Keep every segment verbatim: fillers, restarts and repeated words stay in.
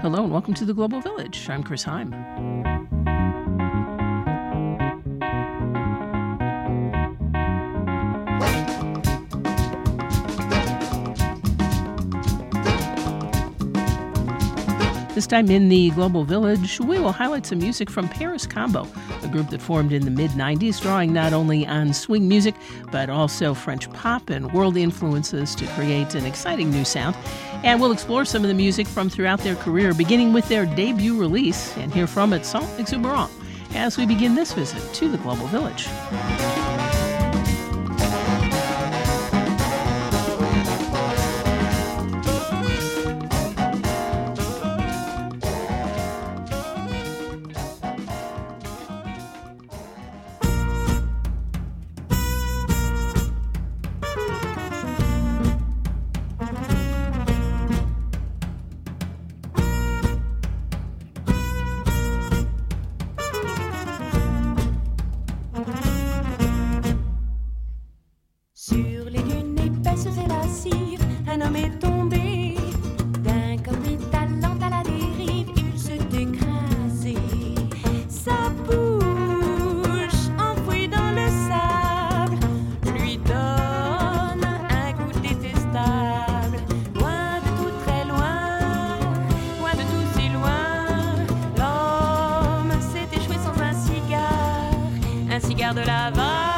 Hello and welcome to the Global Village. I'm Chris Heim. This time in the Global Village, we will highlight some music from Paris Combo, a group that formed in the mid nineties, drawing not only on swing music, but also French pop and world influences to create an exciting new sound. And we'll explore some of the music from throughout their career, beginning with their debut release, and hear from it Sans Exuberant, as we begin this visit to the Global Village. De l'Havane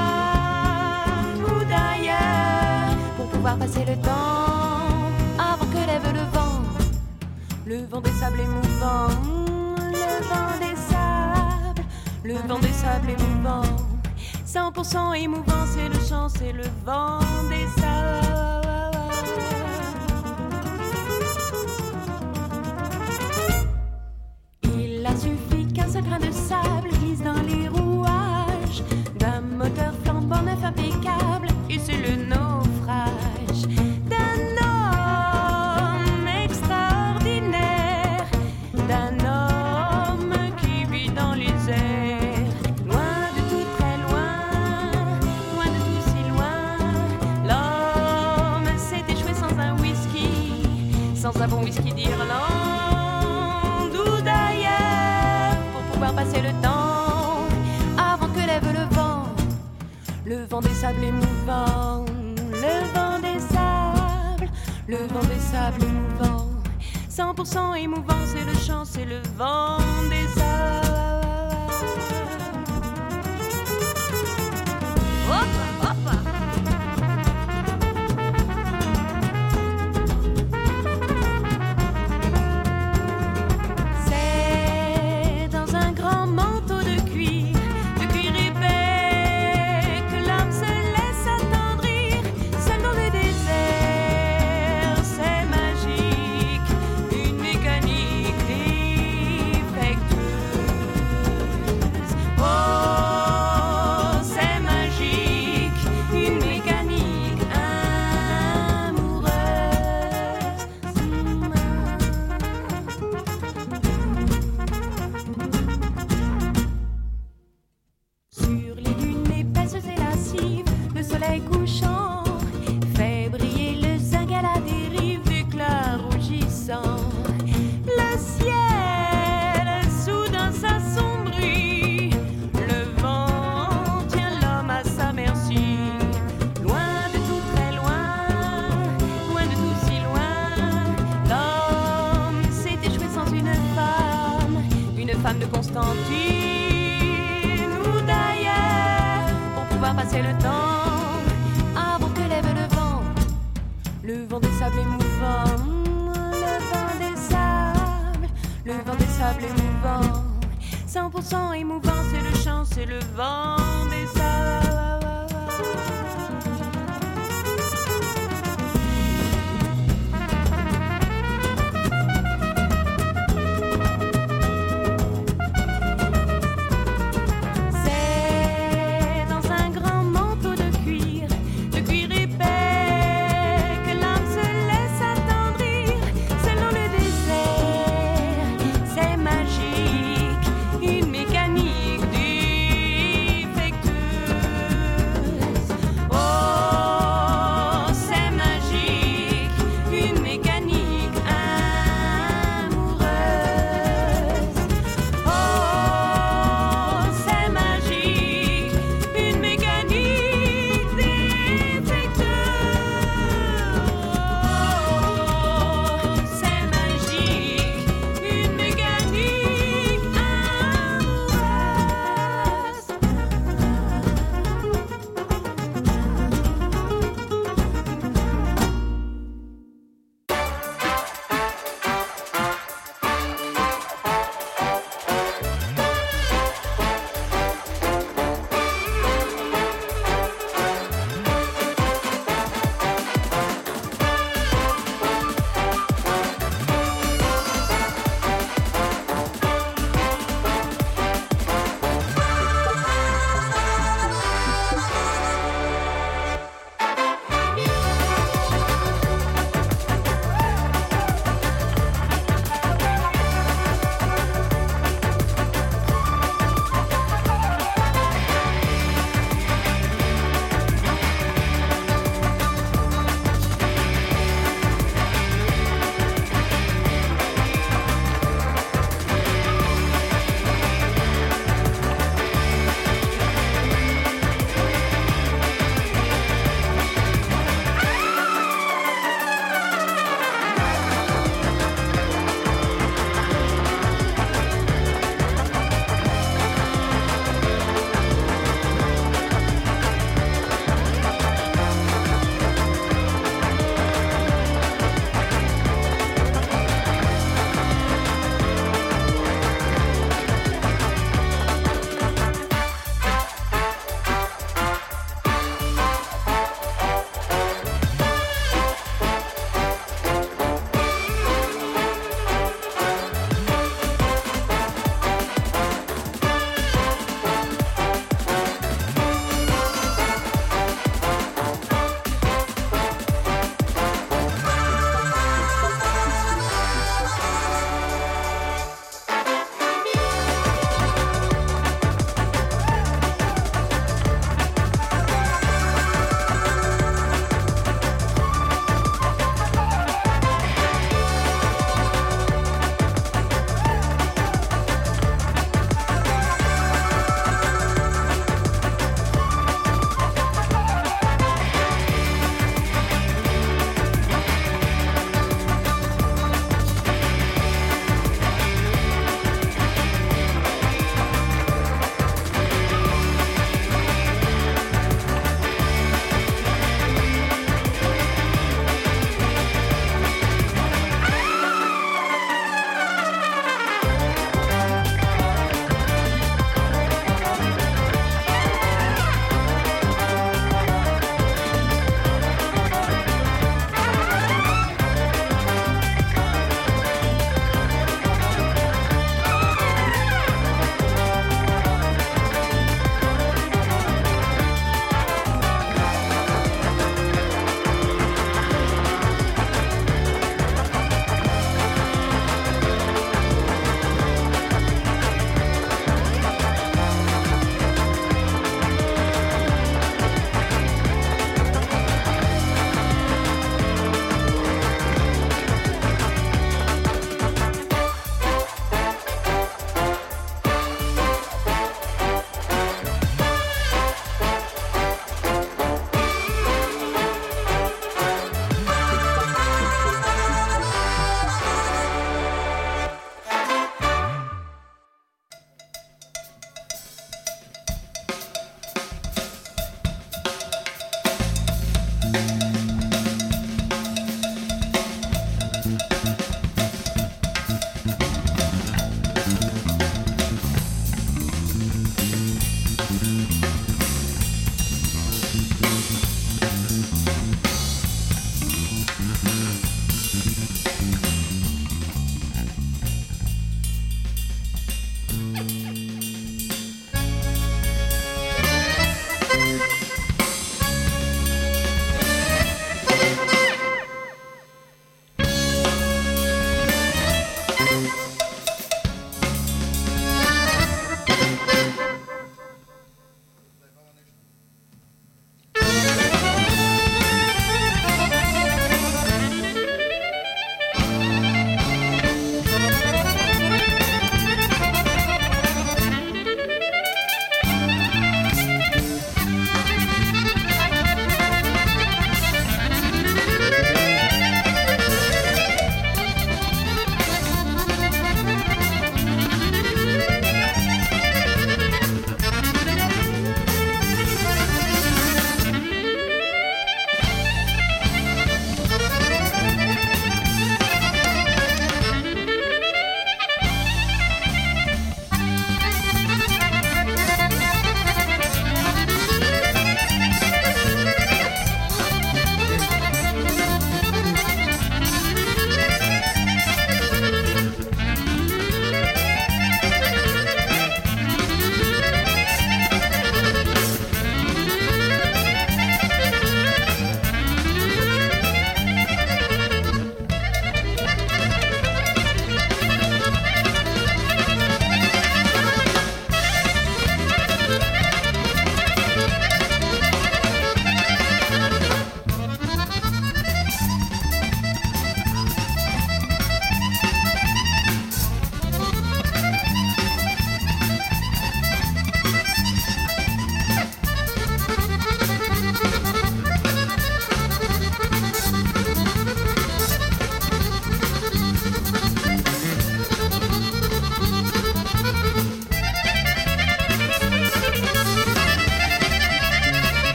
ou d'ailleurs pour pouvoir passer le temps avant que lève le vent, le vent des sables émouvants, le vent des sables, le vent des sables émouvants, cent pour cent émouvant, c'est le chant, c'est le vent des sables. Il a suffi qu'un seul grain de sable glisse dans les rouages d'un moteur flambant neuf impeccable, et c'est le naufrage d'un homme extraordinaire, d'un homme qui vit dans les airs, loin de tout, très loin, loin de tout, si loin. L'homme s'est échoué sans un whisky, sans un bon whisky d'Irlande ou d'ailleurs, pour pouvoir passer le temps le vent des sables émouvants, le vent des sables, le vent des sables émouvants, cent pour cent émouvant, c'est le chant, c'est le vent des sables. Hop, hop. C'est dans un grand manteau de cuir, de cuir épais, de Constantine ou d'ailleurs pour pouvoir passer le temps avant que lève le vent, le vent des sables émouvants, le vent des sables, le vent des sables émouvants, cent pour cent émouvant, c'est le chant, c'est le vent des sables. Magique, une mécanique défectueuse.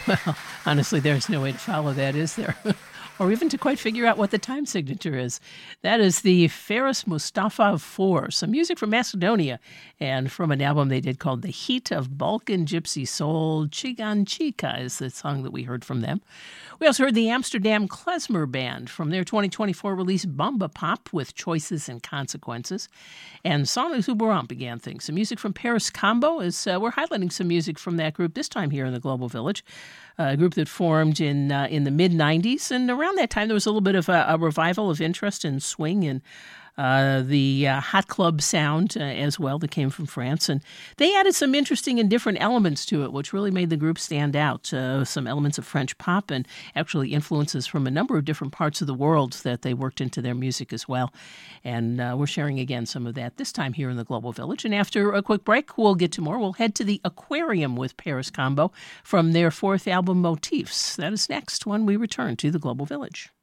Well, honestly, there's no way to follow that, is there? Or even to quite figure out what the time signature is. That is the Faris Mustafa Four, some music from Macedonia, and from an album they did called The Heat of Balkan Gypsy Soul. Chiganchika is the song that we heard from them. We also heard the Amsterdam Klezmer Band from their twenty twenty-four release Bomba Pop with Choices and Consequences. And Sonu Zubaram began things. Some music from Paris Combo, as uh, we're highlighting some music from that group, this time here in the Global Village. A group that formed in uh, in the mid nineties, and around that time there was a little bit of a, a revival of interest in swing and uh, the uh, hot club sound uh, as well that came from France. And they added some interesting and different elements to it, which really made the group stand out. Uh, some elements of French pop and actually influences from a number of different parts of the world that they worked into their music as well. And uh, we're sharing again some of that this time here in the Global Village. And after a quick break, we'll get to more. We'll head to the Aquarium with Paris Combo from their fourth album, Motifs. That is next when we return to the Global Village.